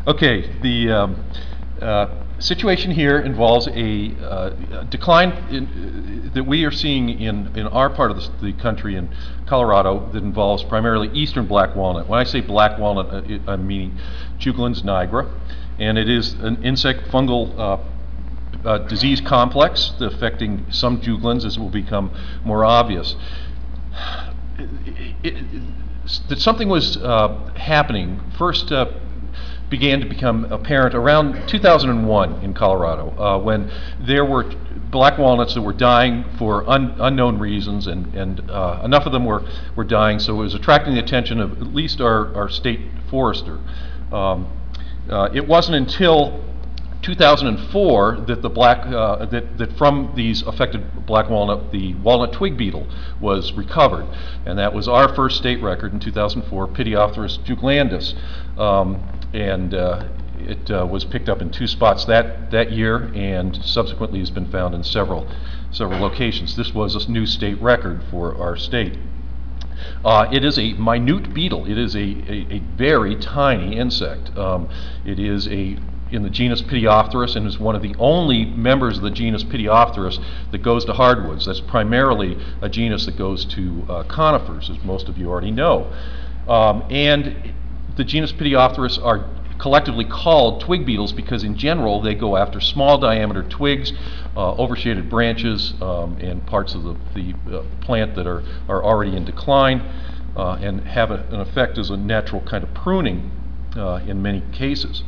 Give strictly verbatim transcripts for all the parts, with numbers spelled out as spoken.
Okay, the um, uh, situation here involves a uh, decline in, uh, that we are seeing in, in our part of the, the country in Colorado that involves primarily eastern black walnut. When I say black walnut, uh, it, I'm meaning Juglans nigra, and it is an insect fungal uh, uh, disease complex affecting some juglans, as will become more obvious. It, it, that something was uh, happening first uh, began to become apparent around two thousand one in Colorado, uh, when there were black walnuts that were dying for un unknown reasons, and, and uh, enough of them were, were dying, so it was attracting the attention of at least our, our state forester. Um, uh, it wasn't until two thousand four that the black uh, that, that from these affected black walnut, the walnut twig beetle was recovered, and that was our first state record in two thousand four, Pityopteris juglandus, um, and uh, it uh, was picked up in two spots that that year, and subsequently has been found in several several locations. This was a new state record for our state. Uh, it is a minute beetle. It is a, a, a very tiny insect. Um, it is a in the genus Pityopteris, and is one of the only members of the genus Pityopteris that goes to hardwoods. That's primarily a genus that goes to uh, conifers, as most of you already know. Um, and the genus Pityopteris are collectively called twig beetles because in general they go after small diameter twigs, uh, overshaded branches, um, and parts of the, the uh, plant that are, are already in decline, uh, and have a, an effect as a natural kind of pruning uh, in many cases.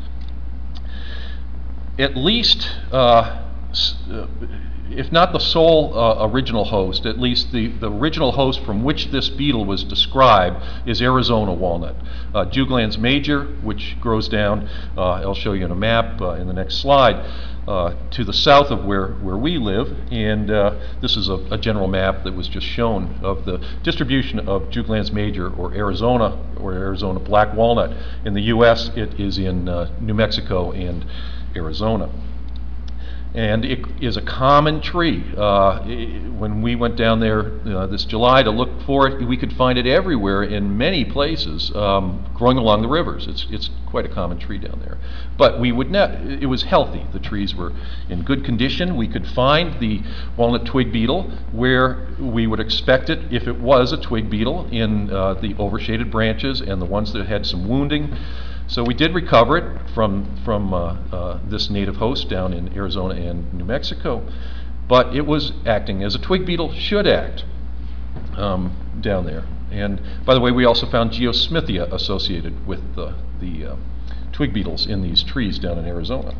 At least, uh, if not the sole uh, original host, at least the, the original host from which this beetle was described is Arizona walnut. Uh, Juglans major, which grows down, uh, I'll show you in a map uh, in the next slide, uh, to the south of where, where we live. And uh, this is a, a general map that was just shown of the distribution of Juglans major, or Arizona, or Arizona black walnut. In the U S, it is in uh, New Mexico and Arizona. And it is a common tree. Uh, it, when we went down there uh, this July to look for it, we could find it everywhere in many places, um, growing along the rivers. It's, it's quite a common tree down there. But we would not, it was healthy. The trees were in good condition. We could find the walnut twig beetle where we would expect it if it was a twig beetle, in uh, the overshaded branches and the ones that had some wounding. So we did recover it from, from uh, uh, this native host down in Arizona and New Mexico, but it was acting as a twig beetle should act um, down there. And by the way, we also found Geosmithia associated with the, the uh, twig beetles in these trees down in Arizona.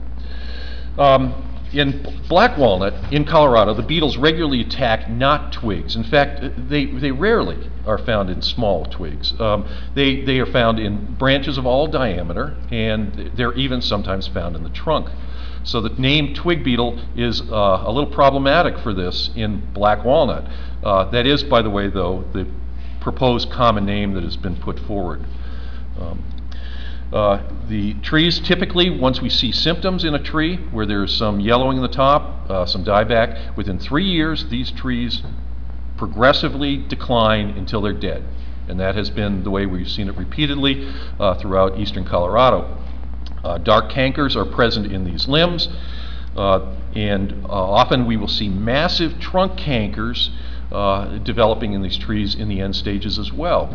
Um, in black walnut in Colorado, the beetles regularly attack not twigs. In fact, they, they rarely are found in small twigs. Um, they, they are found in branches of all diameter, and they're even sometimes found in the trunk. So the name twig beetle is uh, a little problematic for this in black walnut. Uh, that is, by the way, though, the proposed common name that has been put forward. Um, Uh, the trees typically, once we see symptoms in a tree where there's some yellowing in the top, uh, some dieback, within three years these trees progressively decline until they're dead. And that has been the way we've seen it repeatedly uh, throughout eastern Colorado. Uh, dark cankers are present in these limbs, uh, and uh, often we will see massive trunk cankers uh, developing in these trees in the end stages as well.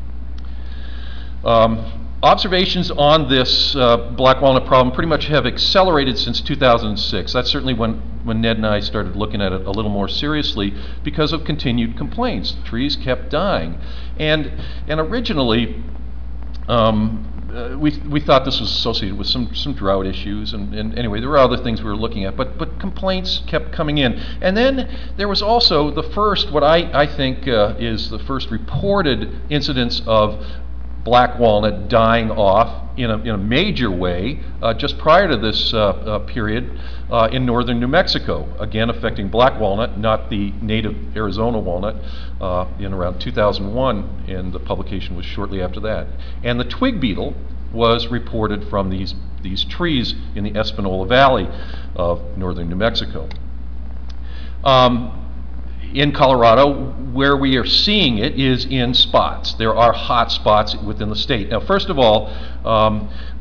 Um, Observations on this uh, black walnut problem pretty much have accelerated since two thousand six. That's certainly when, when Ned and I started looking at it a little more seriously because of continued complaints. The trees kept dying. And, and originally, um, uh, we, we thought this was associated with some, some drought issues. And, and anyway, there were other things we were looking at, but, but complaints kept coming in. And then there was also the first, what I, I think uh, is the first reported incidence of black walnut dying off in a, in a major way uh, just prior to this uh, uh, period uh, in northern New Mexico, again affecting black walnut, not the native Arizona walnut, uh, in around two thousand one, and the publication was shortly after that. And the twig beetle was reported from these, these trees in the Espanola Valley of northern New Mexico. Um, In Colorado, where we are seeing it is in spots. There are hot spots within the state. Now, first of all, um,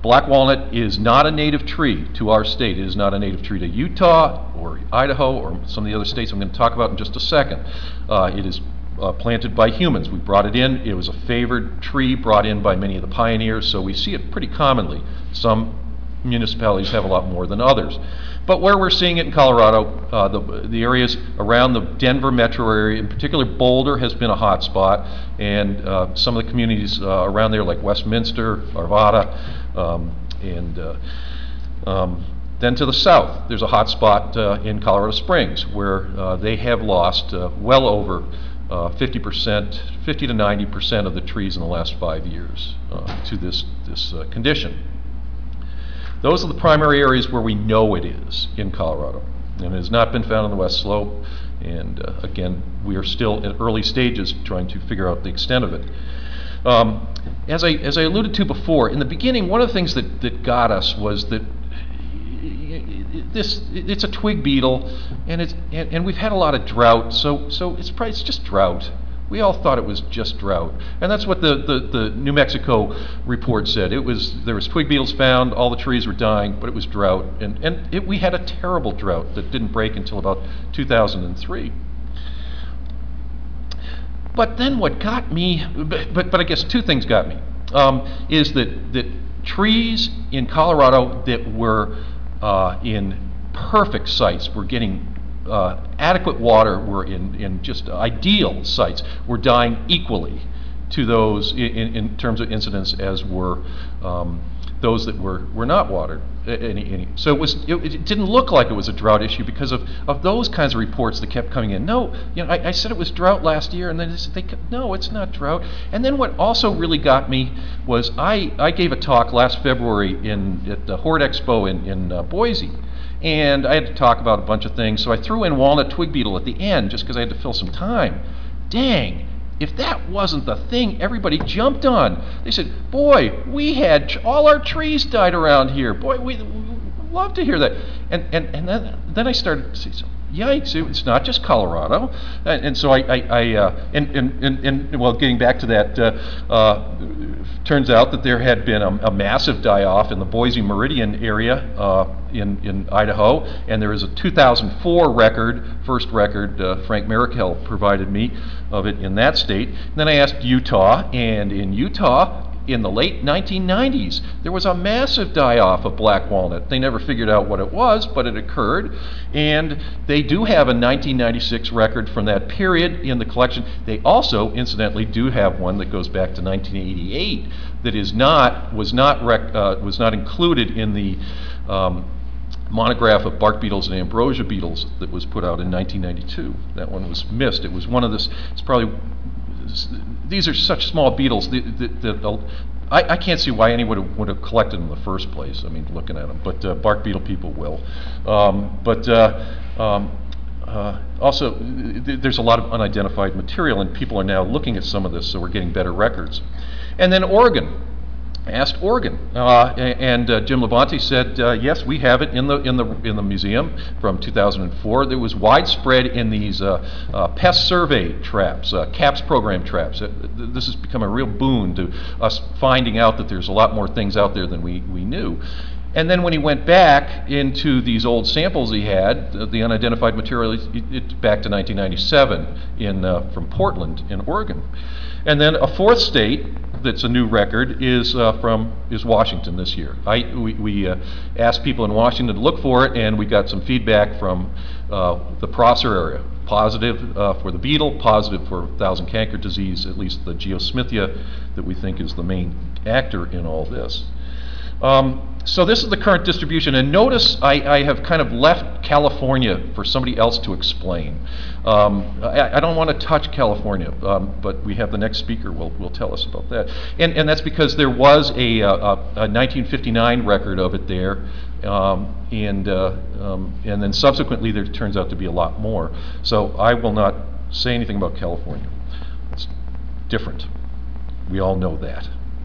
Black walnut is not a native tree to our state. It is not a native tree to Utah or Idaho or some of the other states I'm going to talk about in just a second. Uh, it is uh, planted by humans. We brought it in. It was a favored tree brought in by many of the pioneers, so we see it pretty commonly. Some municipalities have a lot more than others. But where we're seeing it in Colorado, uh, the, the areas around the Denver metro area, in particular Boulder, has been a hot spot, and uh, some of the communities uh, around there like Westminster, Arvada, um, and uh, um, then to the south, there's a hot spot uh, in Colorado Springs where uh, they have lost uh, well over uh, fifty percent, fifty to ninety percent of the trees in the last five years uh, to this, this uh, condition. Those are the primary areas where we know it is in Colorado, and it has not been found on the West Slope. And uh, again, we are still in early stages trying to figure out the extent of it. Um, as I as I alluded to before, in the beginning, one of the things that that got us was that this it's a twig beetle, and it's and, and we've had a lot of drought, so so it's probably it's just drought. We all thought it was just drought, and that's what the, the, the New Mexico report said. It was there was twig beetles found, all the trees were dying, but it was drought, and and it, we had a terrible drought that didn't break until about two thousand three. But then what got me, but but, but I guess two things got me, um, is that that trees in Colorado that were uh, in perfect sites were getting. Uh, adequate water, were in, in just ideal sites, were dying equally to those in, in terms of incidence as were um, those that were, were not watered. Any, any. So it, was, it, it didn't look like it was a drought issue because of, of those kinds of reports that kept coming in. No, you know, I, I said it was drought last year, and then they, they no, it's not drought. And then what also really got me was I, I gave a talk last February in, at the Hort Expo in, in uh, Boise. And I had to talk about a bunch of things, so I threw in walnut twig beetle at the end just because I had to fill some time. Dang, if that wasn't the thing everybody jumped on. They said, boy, we had, all our trees died around here. Boy, we, we love to hear that. And, and, and then, then I started to say, yikes, it's not just Colorado. And, and so I, I, I uh, and, and, and, and, well, getting back to that, uh, uh, turns out that there had been a, a massive die-off in the Boise Meridian area uh, in, in Idaho, and there is a two thousand four record, first record, uh, Frank Marikel provided me of it in that state. And then I asked Utah, and in Utah, in the late nineteen nineties, there was a massive die-off of black walnut. They never figured out what it was, but it occurred. And they do have a nineteen ninety-six record from that period in the collection. They also, incidentally, do have one that goes back to nineteen eighty-eight that is not, was not, rec, uh, was not included in the um, monograph of bark beetles and ambrosia beetles that was put out in nineteen ninety-two. That one was missed. It was one of this, it's probably, these are such small beetles that, that, that I, I can't see why anyone would have, would have collected them in the first place. I mean, looking at them, but uh, bark beetle people will. Um, but uh, um, uh, also, th there's a lot of unidentified material, and people are now looking at some of this, so we're getting better records. And then Oregon. I asked Oregon, uh, and uh, Jim Labonte said, uh, yes, we have it in the in the in the museum from two thousand four. There was widespread in these uh, uh, pest survey traps, uh, CAPS program traps. Uh, this has become a real boon to us finding out that there's a lot more things out there than we we knew. And then when he went back into these old samples he had, uh, the unidentified material, it, it back to nineteen ninety-seven in uh, from Portland in Oregon. And then a fourth state that's a new record is uh, from is Washington this year. I we, we uh, asked people in Washington to look for it, and we got some feedback from uh, the Prosser area. Positive uh, for the beetle, positive for thousand canker disease, at least the Geosmithia that we think is the main actor in all this. Um, so this is the current distribution, and notice I, I have kind of left California for somebody else to explain. Um, I, I don't want to touch California, um, but we have the next speaker will will tell us about that. And and that's because there was a, a, a nineteen fifty-nine record of it there, um, and uh, um, and then subsequently there turns out to be a lot more. So I will not say anything about California. It's different. We all know that.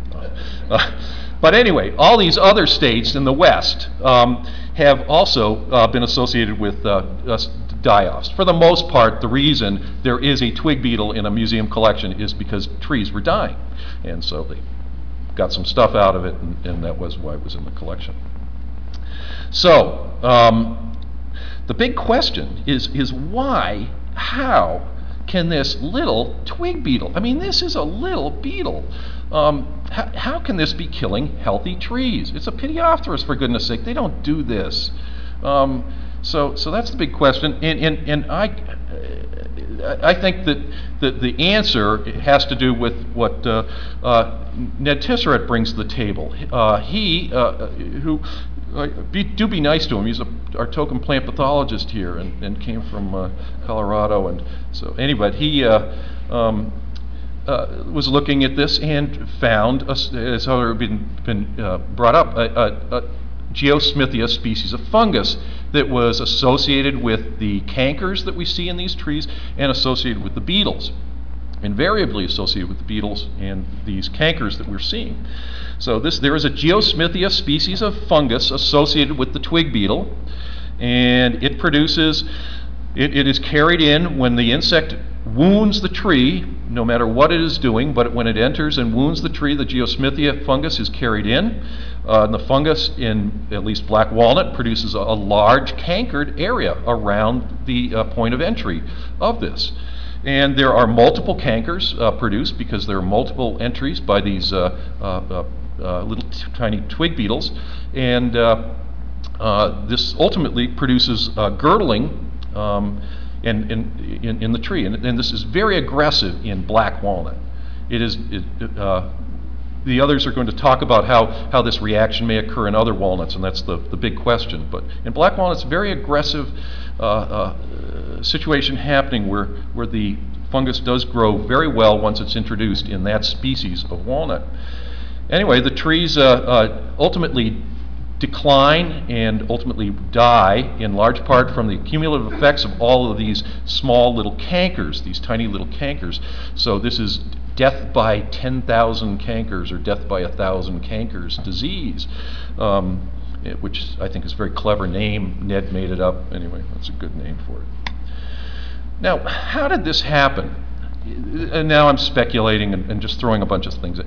Uh, But anyway, all these other states in the West um, have also uh, been associated with uh, uh, die-offs. For the most part, the reason there is a twig beetle in a museum collection is because trees were dying. And so they got some stuff out of it, and, and that was why it was in the collection. So, um, the big question is, is why, how can this little twig beetle, I mean, this is a little beetle, um, how, how can this be killing healthy trees? It's a Pteropterus, for goodness sake. They don't do this. Um, so, so that's the big question, and, and, and I, I think that the, the answer has to do with what uh, uh, Ned Tisseret brings to the table. Uh, he, uh, who, uh, be, do be nice to him. He's a, our token plant pathologist here, and, and came from uh, Colorado, and so anyway, he uh, um, uh, was looking at this and found, a, as already been, been uh, brought up, a, a, a Geosmithia species of fungus that was associated with the cankers that we see in these trees and associated with the beetles, invariably associated with the beetles and these cankers that we're seeing. So this, there is a Geosmithia species of fungus associated with the twig beetle, and it produces, it, it is carried in when the insect wounds the tree, no matter what it is doing, but when it enters and wounds the tree, the Geosmithia fungus is carried in. Uh, and the fungus, in at least black walnut, produces a, a large cankered area around the uh, point of entry of this. And there are multiple cankers uh, produced because there are multiple entries by these uh, uh, uh, uh, little t tiny twig beetles. And uh, uh, this ultimately produces uh, girdling um, in, in, in, in the tree. And, and this is very aggressive in black walnut. It is, it, uh, the others are going to talk about how, how this reaction may occur in other walnuts, and that's the, the big question. But in black walnuts, very aggressive uh, uh, situation happening where, where the fungus does grow very well once it's introduced in that species of walnut. Anyway, the trees uh, uh, ultimately decline and ultimately die in large part from the cumulative effects of all of these small little cankers, these tiny little cankers. So this is death by ten thousand cankers, or death by a thousand cankers disease, um, which I think is a very clever name. Ned made it up. Anyway, that's a good name for it. Now, how did this happen? And now I'm speculating and, and just throwing a bunch of things.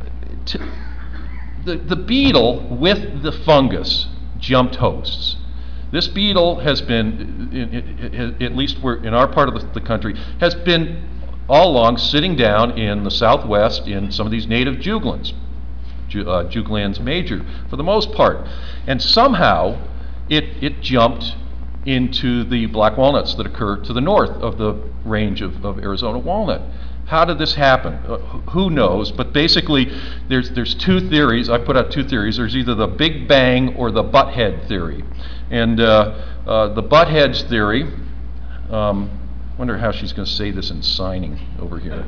To, the, the beetle with the fungus jumped hosts. This beetle has been, in, in, at least we're in our part of the, the country, has been all along sitting down in the southwest in some of these native juglans, Ju, uh, Juglans major for the most part. And somehow it, it jumped into the black walnuts that occur to the north of the range of, of Arizona walnut. How did this happen? Uh, who knows? But basically, there's, there's two theories. I put out two theories. There's either the Big Bang or the butthead theory. And uh, uh, the buttheads theory, um, wonder how she's going to say this in signing over here.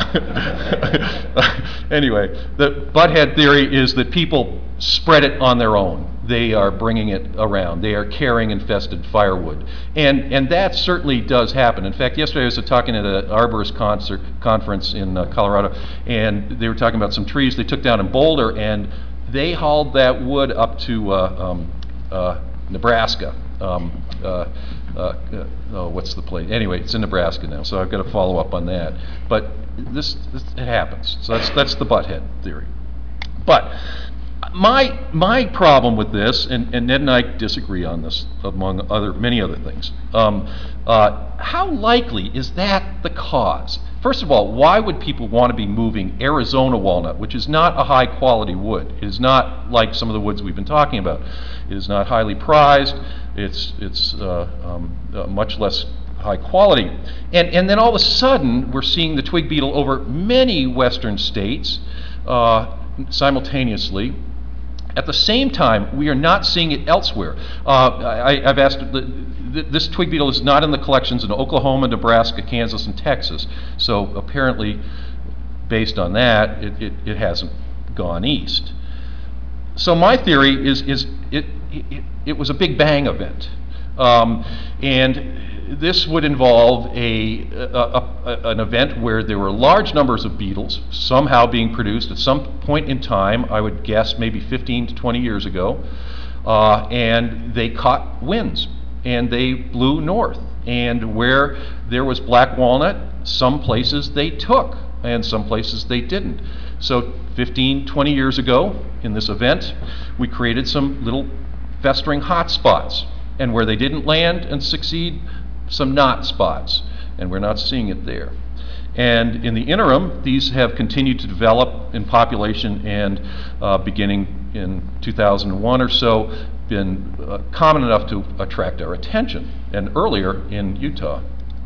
Anyway, the butthead theory is that people spread it on their own. They are bringing it around. They are carrying infested firewood. And, and that certainly does happen. In fact, yesterday I was talking at an arborist concert, conference in uh, Colorado, and they were talking about some trees they took down in Boulder, and they hauled that wood up to uh, um, uh, Nebraska. Um, uh, uh, uh, oh, what's the place? Anyway, it's in Nebraska now, so I've got to follow up on that. But this, this it happens. So that's, that's the butthead theory. But My, my problem with this, and, and Ned and I disagree on this, among other, many other things, um, uh, how likely is that the cause? First of all, why would people want to be moving Arizona walnut, which is not a high quality wood? It is not like some of the woods we've been talking about. It is not highly prized. It's, it's uh, um, uh, much less high quality. And, and then all of a sudden, we're seeing the twig beetle over many western states uh, simultaneously. At the same time, we are not seeing it elsewhere. Uh, I, I've asked, this twig beetle is not in the collections in Oklahoma, Nebraska, Kansas, and Texas. So apparently, based on that, it, it, it hasn't gone east. So my theory is, is it, it, it was a Big Bang event. Um, and this would involve a, a, a, an event where there were large numbers of beetles somehow being produced at some point in time, I would guess maybe fifteen to twenty years ago, uh, and they caught winds and they blew north. And where there was black walnut, some places they took and some places they didn't. So fifteen, twenty years ago, in this event, we created some little festering hot spots. And where they didn't land and succeed, some not spots. And we're not seeing it there. And in the interim, these have continued to develop in population, and uh, beginning in two thousand one or so, been uh, common enough to attract our attention, and earlier in Utah.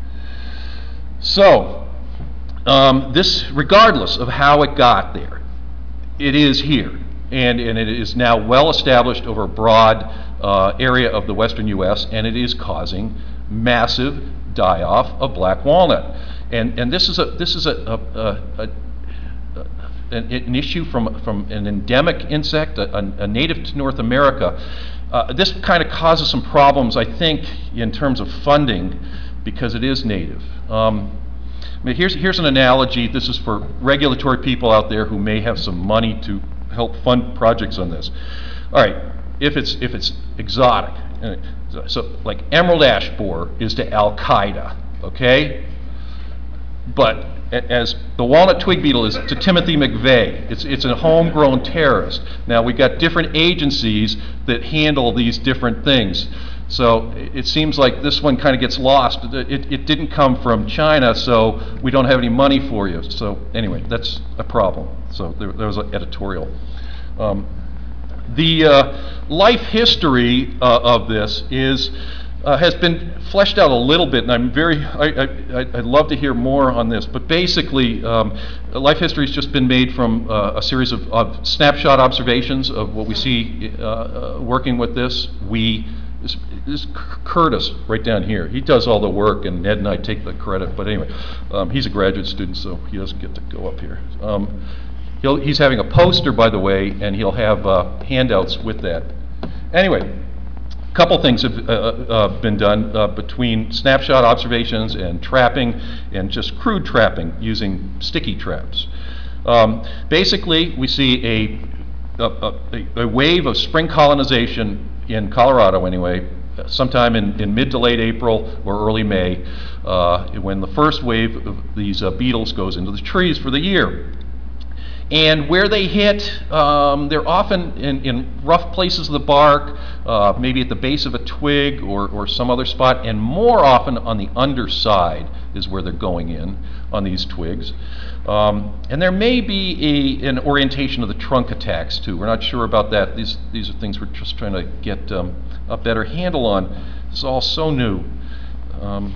So, um, this, regardless of how it got there, it is here, and, and it is now well established over a broad uh, area of the western U S, and it is causing massive die-off of black walnut. And, and this is a, this is a, a, a, a an, an issue from, from an endemic insect, a, a native to North America. Uh, this kind of causes some problems, I think, in terms of funding, because it is native. Um, I mean, here's, here's an analogy. This is for regulatory people out there who may have some money to help fund projects on this. All right, if it's, if it's exotic, so like emerald ash borer is to Al-Qaeda, okay? But as the walnut twig beetle is to Timothy McVeigh. It's, it's a homegrown terrorist. Now, we've got different agencies that handle these different things. So it seems like this one kind of gets lost. It, it didn't come from China, so we don't have any money for you. So anyway, that's a problem. So there, there was an editorial. Um, the uh, life history uh, of this is Uh, has been fleshed out a little bit, and I'm very, I, I, I'd love to hear more on this, but basically, um, life history has just been made from uh, a series of, of snapshot observations of what we see uh, uh, working with this. We, this, this Curtis right down here, he does all the work, and Ned and I take the credit, but anyway, um, he's a graduate student, so he doesn't get to go up here. Um, he'll, he's having a poster, by the way, and he'll have uh, handouts with that. Anyway, couple things have uh, uh, been done uh, between snapshot observations and trapping, and just crude trapping using sticky traps. Um, basically, we see a, a, a, a wave of spring colonization in Colorado anyway, sometime in, in mid to late April or early May, uh, when the first wave of these uh, beetles goes into the trees for the year. And where they hit, um, they're often in, in rough places of the bark, uh, maybe at the base of a twig or, or some other spot, and more often on the underside is where they're going in on these twigs. Um, and there may be a, an orientation of the trunk attacks too. We're not sure about that. These, these are things we're just trying to get um, a better handle on. It's all so new. Um,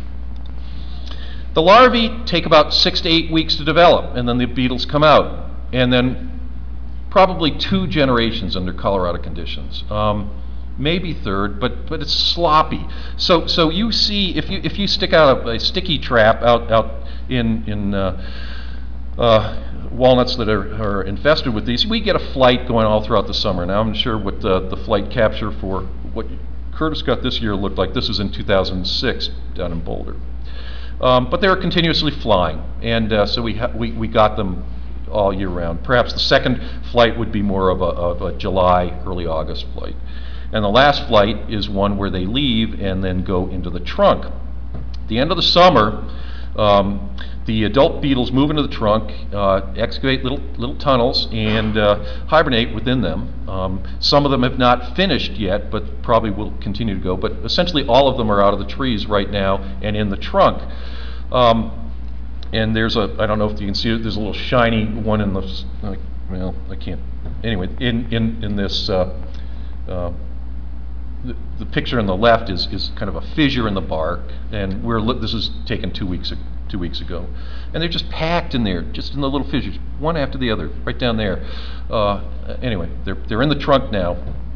the larvae take about six to eight weeks to develop, and then the beetles come out. And then probably two generations under Colorado conditions, um, maybe third, but but it's sloppy. So so you see, if you if you stick out a, a sticky trap out out in in uh, uh, walnuts that are, are infested with these, we get a flight going all throughout the summer. Now I'm sure what the, the flight capture for what Curtis got this year looked like. This was in two thousand six down in Boulder, um, but they were continuously flying, and uh, so we ha we we got them all year round. Perhaps the second flight would be more of a, of a July, early August flight. And the last flight is one where they leave and then go into the trunk. At the end of the summer, um, the adult beetles move into the trunk, uh, excavate little, little tunnels, and uh, hibernate within them. Um, some of them have not finished yet, but probably will continue to go. But essentially all of them are out of the trees right now and in the trunk. Um, And there's a, I don't know if you can see it, there's a little shiny one in the, well, I can't, anyway, in, in, in this, uh, uh, the, the picture on the left is, is kind of a fissure in the bark, and we're, this is taken two weeks, two weeks ago. And they're just packed in there, just in the little fissures, one after the other, right down there. Uh, anyway, they're, they're in the trunk now.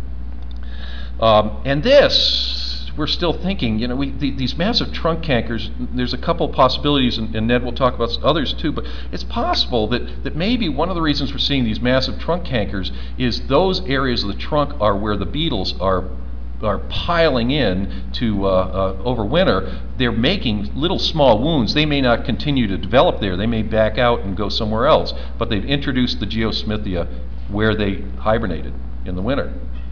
Um, and this, we're still thinking, you know, we, the, these massive trunk cankers, there's a couple possibilities, and, and Ned will talk about others too, but it's possible that, that maybe one of the reasons we're seeing these massive trunk cankers is those areas of the trunk are where the beetles are, are piling in to uh, uh, overwinter. They're making little small wounds. They may not continue to develop there. They may back out and go somewhere else, but they've introduced the Geosmithia where they hibernated in the winter.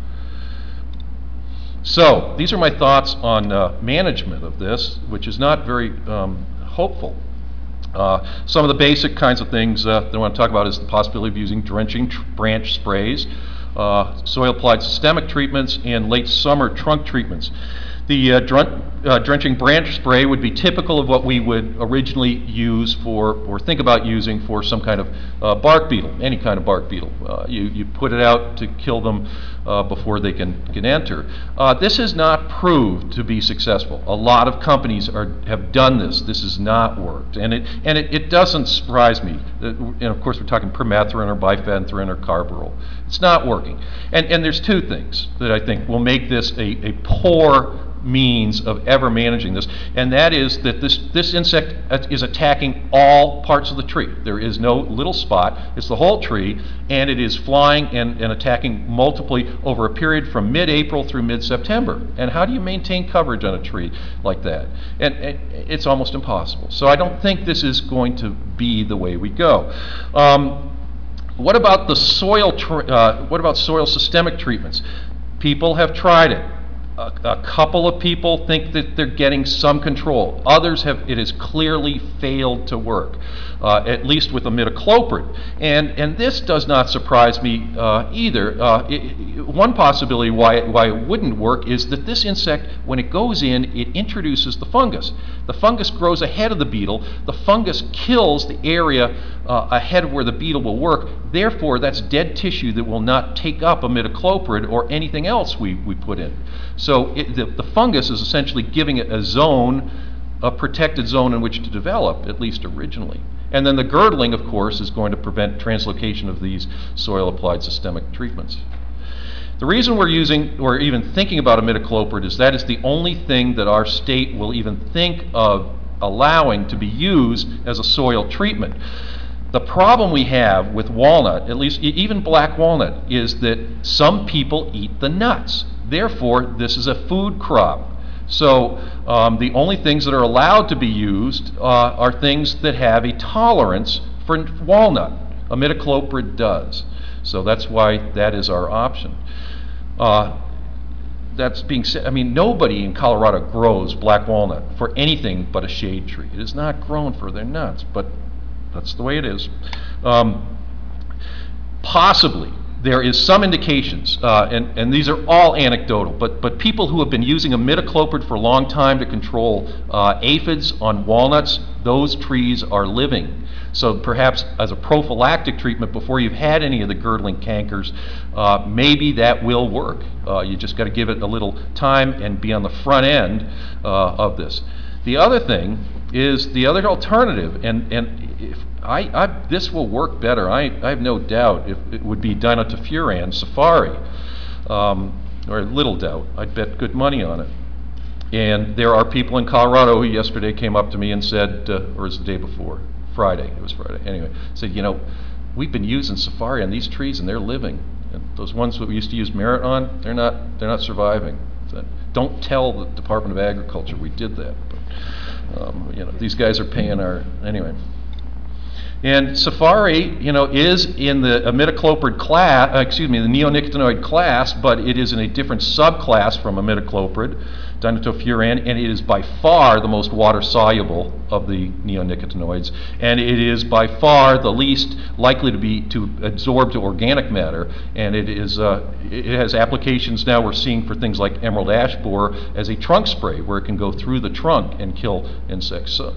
So these are my thoughts on uh, management of this, which is not very um, hopeful. Uh, some of the basic kinds of things uh, that I want to talk about is the possibility of using drenching tr branch sprays, uh, soil-applied systemic treatments, and late summer trunk treatments. The uh, dren uh, drenching branch spray would be typical of what we would originally use for, or think about using for some kind of uh, bark beetle, any kind of bark beetle. Uh, you, you put it out to kill them uh, before they can, can enter. Uh, this has not proved to be successful. A lot of companies are, have done this. This has not worked. And it, and it, it doesn't surprise me. And of course we're talking permethrin or bifenthrin or carbaryl. It's not working. And, and there's two things that I think will make this a, a poor means of ever managing this, and that is that this, this insect is attacking all parts of the tree. There is no little spot. It's the whole tree, and it is flying and, and attacking multiply over a period from mid-April through mid-September. And how do you maintain coverage on a tree like that? And, and it's almost impossible. So I don't think this is going to be the way we go. Um, what about the soil, uh, what about soil systemic treatments? People have tried it. A, a couple of people think that they're getting some control. Others have, it has clearly failed to work, uh, at least with imidacloprid. And, and this does not surprise me uh, either. Uh, it, one possibility why it, why it wouldn't work is that this insect, when it goes in, it introduces the fungus. The fungus grows ahead of the beetle. The fungus kills the area uh, ahead of where the beetle will work. Therefore, that's dead tissue that will not take up imidacloprid or anything else we, we put in. So it, the, the fungus is essentially giving it a zone, a protected zone in which to develop, at least originally. And then the girdling, of course, is going to prevent translocation of these soil-applied systemic treatments. The reason we're using, or even thinking about imidacloprid, is that is the only thing that our state will even think of allowing to be used as a soil treatment. The problem we have with walnut, at least even black walnut, is that some people eat the nuts. Therefore, this is a food crop. So um, the only things that are allowed to be used uh, are things that have a tolerance for walnut. Imidacloprid does. So that's why that is our option. Uh, that's being said, I mean, nobody in Colorado grows black walnut for anything but a shade tree. It is not grown for their nuts, but that's the way it is. Um, possibly, there is some indications, uh, and, and these are all anecdotal, but, but people who have been using imidacloprid for a long time to control uh, aphids on walnuts, those trees are living. So perhaps as a prophylactic treatment before you've had any of the girdling cankers, uh, maybe that will work. Uh, you just got to give it a little time and be on the front end uh, of this. The other thing is the other alternative, and, and if I, I, this will work better, I, I have no doubt, if it would be Dinotefuran Safari, um, or little doubt. I'd bet good money on it. And there are people in Colorado who yesterday came up to me and said, uh, or was the day before, Friday, it was Friday, anyway, said, you know, we've been using Safari on these trees and they're living. And those ones that we used to use Merit on, they're not, they're not surviving. So don't tell the Department of Agriculture we did that. But, um, you know, these guys are paying our, anyway. And Safari, you know, is in the imidacloprid class, uh, excuse me, the neonicotinoid class, but it is in a different subclass from imidacloprid, Dinotefuran, and it is by far the most water-soluble of the neonicotinoids, and it is by far the least likely to be to absorb to organic matter, and it is uh, it has applications now we're seeing for things like emerald ash borer as a trunk spray, where it can go through the trunk and kill insects. So,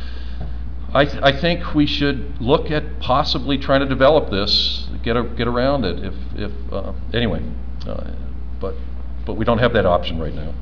I, th I think we should look at possibly trying to develop this, get a, get around it. If, if uh, anyway, uh, but but we don't have that option right now.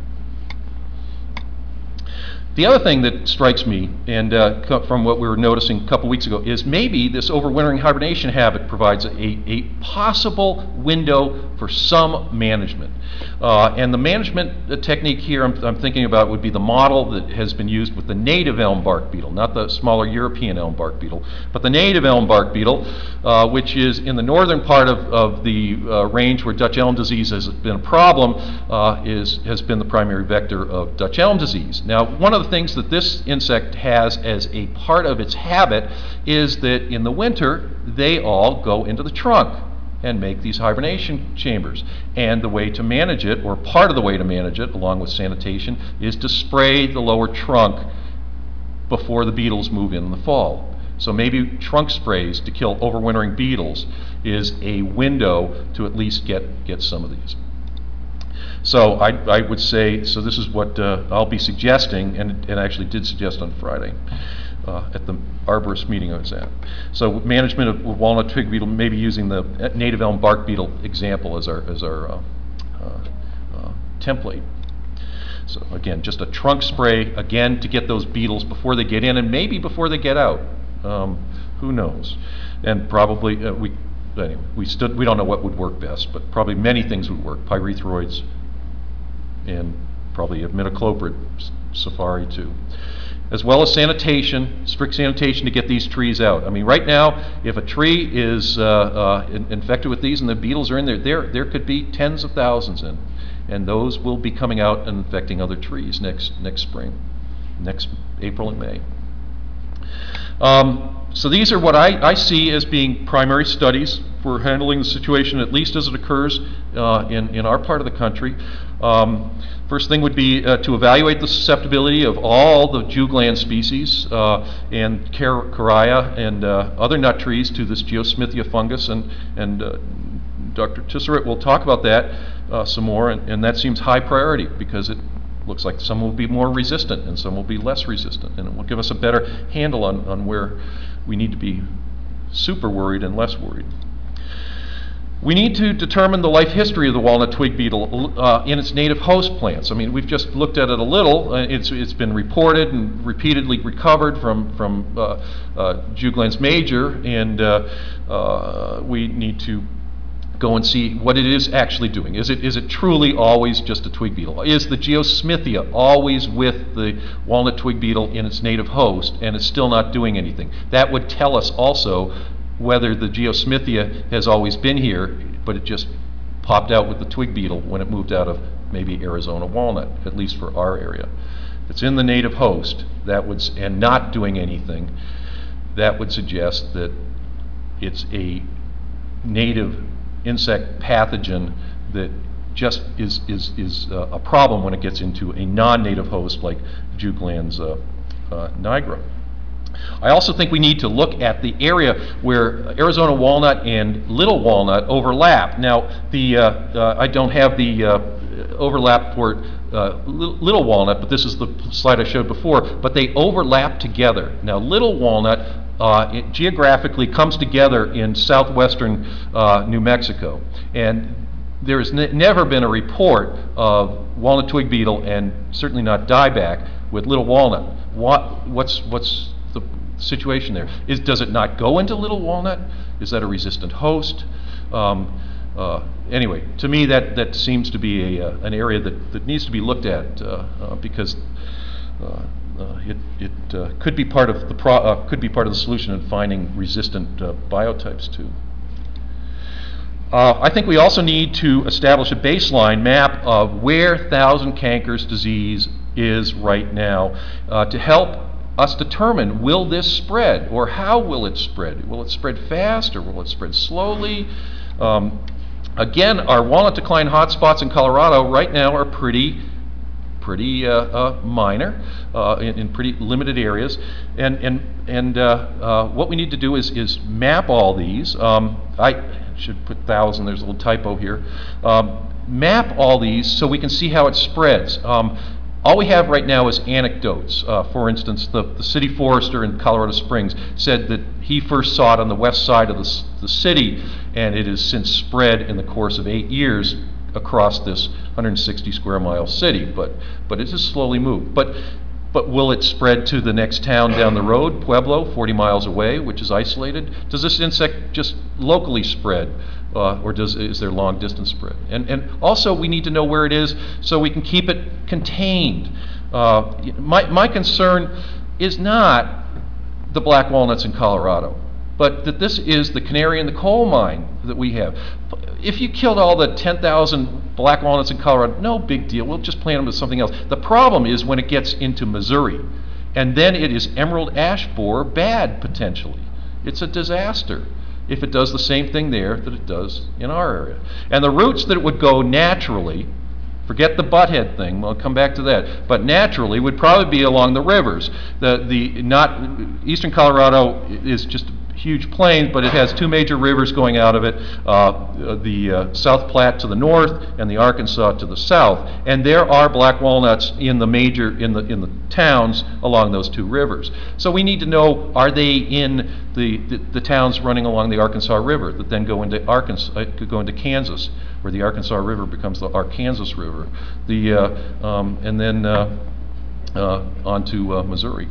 The other thing that strikes me, and uh, from what we were noticing a couple weeks ago, is maybe this overwintering hibernation habit provides a, a possible window for some management. Uh, and the management technique here I'm, I'm thinking about would be the model that has been used with the native elm bark beetle, not the smaller European elm bark beetle, but the native elm bark beetle, uh, which is in the northern part of, of the uh, range where Dutch elm disease has been a problem, uh, is, has been the primary vector of Dutch elm disease. Now, one of the things that this insect has as a part of its habit is that in the winter, they all go into the trunk and make these hibernation chambers. And the way to manage it, or part of the way to manage it, along with sanitation, is to spray the lower trunk before the beetles move in in the fall. So maybe trunk sprays to kill overwintering beetles is a window to at least get, get some of these. So I, I would say, so this is what uh, I'll be suggesting, and, and I actually did suggest on Friday uh, at the arborist meeting I was at. So management of walnut twig beetle, maybe using the native elm bark beetle example as our, as our uh, uh, uh, template. So again, just a trunk spray, again, to get those beetles before they get in and maybe before they get out. Um, who knows? And probably, uh, we, anyway, we, stood, we don't know what would work best, but probably many things would work. Pyrethroids and probably imidacloprid safari too. As well as sanitation, strict sanitation to get these trees out. I mean, right now, if a tree is uh, uh, in, infected with these and the beetles are in there, there, there could be tens of thousands in. And those will be coming out and infecting other trees next, next spring, next April and May. Um, so these are what I, I see as being primary studies for handling the situation, at least as it occurs uh, in, in our part of the country. Um, first thing would be uh, to evaluate the susceptibility of all the jugland species uh, and Caraya and uh, other nut trees to this Geosmithia fungus, and, and uh, Doctor Tesseret will talk about that uh, some more, and, and that seems high priority because it looks like some will be more resistant and some will be less resistant, and it will give us a better handle on, on where we need to be super worried and less worried. We need to determine the life history of the walnut twig beetle uh, in its native host plants. I mean, we've just looked at it a little. Uh, it's, it's been reported and repeatedly recovered from, from uh, uh, Juglans major, and uh, uh, we need to go and see what it is actually doing. Is it, is it truly always just a twig beetle? Is the Geosmithia always with the walnut twig beetle in its native host and it's still not doing anything? That would tell us also whether the Geosmithia has always been here, but it just popped out with the twig beetle when it moved out of maybe Arizona walnut, at least for our area. If it's in the native host, that would, and not doing anything, that would suggest that it's a native insect pathogen that just is, is, is uh, a problem when it gets into a non-native host like Juglans uh, uh, nigra. I also think we need to look at the area where Arizona walnut and little walnut overlap. Now, the, uh, uh, I don't have the uh, overlap for uh, little walnut, but this is the slide I showed before, but they overlap together. Now, little walnut Uh, it geographically comes together in southwestern uh, New Mexico, and there has ne never been a report of walnut twig beetle, and certainly not dieback, with little walnut. What, what's, what's the situation there? Is, does it not go into little walnut? Is that a resistant host? Um, uh, anyway, to me that, that seems to be a, uh, an area that, that needs to be looked at uh, uh, because uh, Uh, it, it uh, could be part of the pro uh, could be part of the solution in finding resistant uh, biotypes too. Uh, I think we also need to establish a baseline map of where thousand cankers disease is right now uh, to help us determine, will this spread, or how will it spread? Will it spread fast or will it spread slowly? Um, again, our walnut decline hotspots in Colorado right now are pretty pretty uh, uh, minor uh, in, in pretty limited areas, and and and uh, uh, what we need to do is is map all these. Um, I should put thousand. There's a little typo here. Um, map all these so we can see how it spreads. Um, all we have right now is anecdotes. Uh, for instance, the the city forester in Colorado Springs said that he first saw it on the west side of the the city, and it has since spread in the course of eight years across this one hundred sixty square mile city, but but it has slowly moved. But but will it spread to the next town down the road, Pueblo, forty miles away, which is isolated? Does this insect just locally spread, uh, or does is there long distance spread? And and also we need to know where it is so we can keep it contained. Uh, my my concern is not the black walnuts in Colorado, but that this is the canary in the coal mine that we have. If you killed all the ten thousand black walnuts in Colorado, no big deal, we'll just plant them with something else. The problem is when it gets into Missouri, and then it is emerald ash borer bad, potentially. It's a disaster if it does the same thing there that it does in our area. And the routes that it would go naturally Forget the butthead thing. We'll come back to that. But naturally, would probably be along the rivers. The the not eastern Colorado is just a huge plain, but it has two major rivers going out of it: uh, the uh, South Platte to the north and the Arkansas to the south. And there are black walnuts in the major in the in the towns along those two rivers. So we need to know: are they in the the, the towns running along the Arkansas River that then go into Arkansas, uh, could go into Kansas, where the Arkansas River becomes the Arkansas River, the uh, um, and then uh, uh, on to uh, Missouri.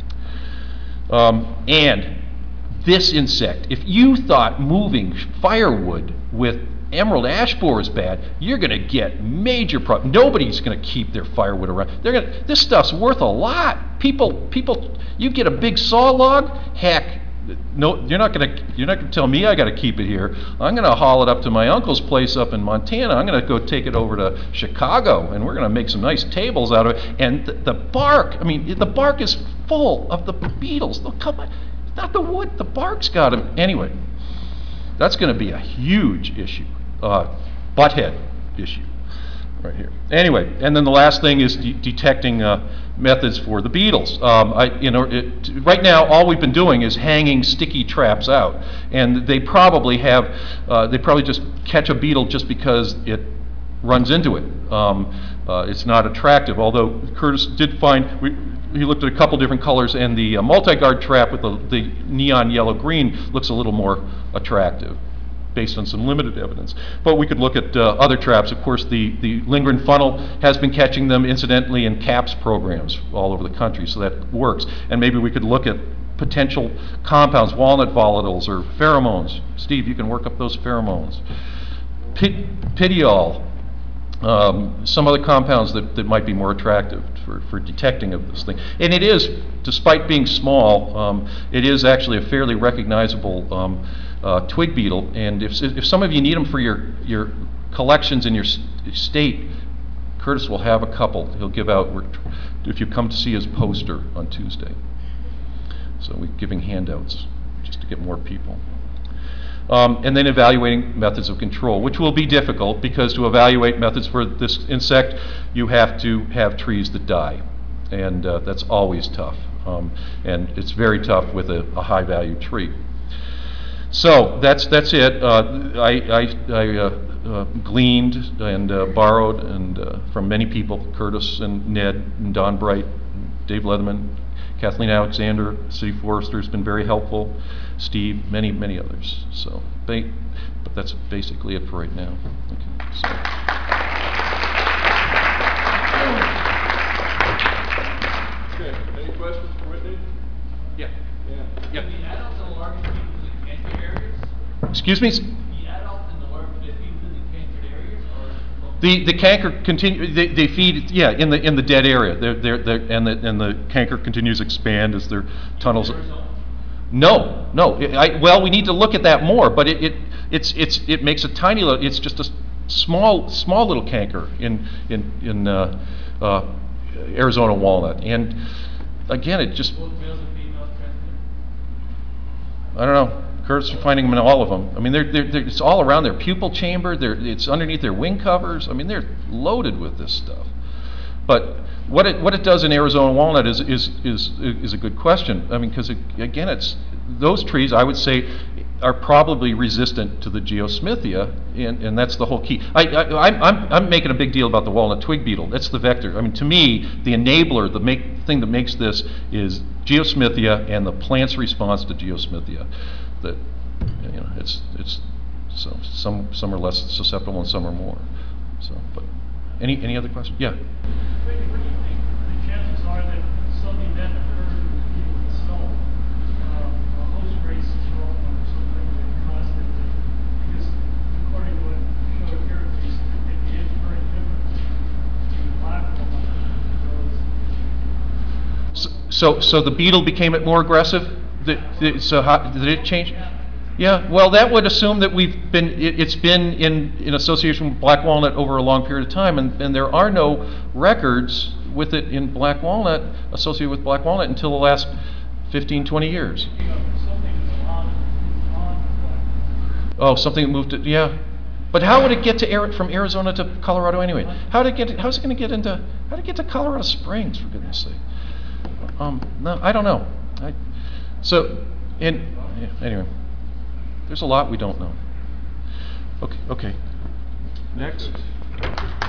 Um, and this insect, if you thought moving firewood with emerald ash borer is bad, you're going to get major problems. Nobody's going to keep their firewood around. They're going to. This stuff's worth a lot. People, people, you get a big saw log, heck. No, you're not going to. You're not going to tell me I got to keep it here. I'm going to haul it up to my uncle's place up in Montana. I'm going to go take it over to Chicago, and we're going to make some nice tables out of it. And the, the bark. I mean, the bark is full of the beetles. Look, come on, it's not the wood. The bark's got them. Anyway, that's going to be a huge issue, uh, butthead issue, right here. Anyway, and then the last thing is de detecting. Uh, methods for the beetles. Um, I, you know, it, right now, all we've been doing is hanging sticky traps out, and they probably have, uh, they probably just catch a beetle just because it runs into it. Um, uh, it's not attractive, although Curtis did find, we, he looked at a couple different colors, and the uh, multi-guard trap with the, the neon yellow-green looks a little more attractive, based on some limited evidence. But we could look at uh, other traps. Of course, the, the Lindgren funnel has been catching them incidentally in CAPS programs all over the country, so that works. And maybe we could look at potential compounds, walnut volatiles or pheromones. Steve, you can work up those pheromones. Pit, Pidiol, um, some other compounds that, that might be more attractive for, for detecting of this thing. And it is, despite being small, um, it is actually a fairly recognizable um, Uh, twig beetle, and if, if some of you need them for your, your collections in your st state, Curtis will have a couple. He'll give out, if you come to see his poster on Tuesday. So we're giving handouts just to get more people. Um, and then evaluating methods of control, which will be difficult because to evaluate methods for this insect, you have to have trees that die. And uh, that's always tough. Um, and it's very tough with a, a high value tree. So that's that's it. Uh, I, I, I uh, uh, gleaned and uh, borrowed and uh, from many people, Curtis and Ned and Don Bright, Dave Leatherman, Kathleen Alexander, City Forester has been very helpful, Steve, many, many others. So, but that's basically it for right now. Okay, so. Okay, any questions for Whitney? Yeah. Yeah. Yeah. The adults and the larvae feed within cancer areas? Excuse me? The adults and the larvae they feed within the cancer areas, or The the canker continue. They, they feed yeah in the in the dead area. They're, they're, they're, and the and the canker continues to expand as their tunnels. No, no. I, well, we need to look at that more. But it, it it's it's it makes a tiny little. It's just a small small little canker in in in uh, uh, Arizona walnut. And again, it just. both males and females transmitted? I don't know. Curtis are finding them in all of them. I mean, they're, they're, they're, it's all around their pupal chamber. They're, it's underneath their wing covers. I mean, they're loaded with this stuff. But what it what it does in Arizona walnut is is is is a good question. I mean, because it, again, it's those trees I would say are probably resistant to the Geosmithia, and, and that's the whole key. I, I I'm I'm I'm making a big deal about the walnut twig beetle. That's the vector. I mean, to me, the enabler, the make thing that makes this is Geosmithia and the plant's response to Geosmithia. That you know, it's it's so some some are less susceptible and some are more. So, but any any other questions? Yeah. What do you what do you think the chances are that some event occurred with the beetle itself, uh, a host race development or something that caused it to, because according to what you showed here, at least, it, it is very different between the black walnut and those. So so, so the beetle became it more aggressive. The, the, so how, did it change? Yeah, well, that would assume that we've been, it, it's been in, in association with black walnut over a long period of time, and, and there are no records with it in black walnut, associated with black walnut, until the last fifteen, twenty years. Something on, on the black walnut. Oh, something that moved it, yeah. But how would it get to Ari- from Arizona to Colorado anyway? How did it get? How's it going to get into? How did it get to Colorado Springs? For goodness' sake. Um, no, I don't know. I, so, in yeah, anyway, there's a lot we don't know. Okay. Okay. Next.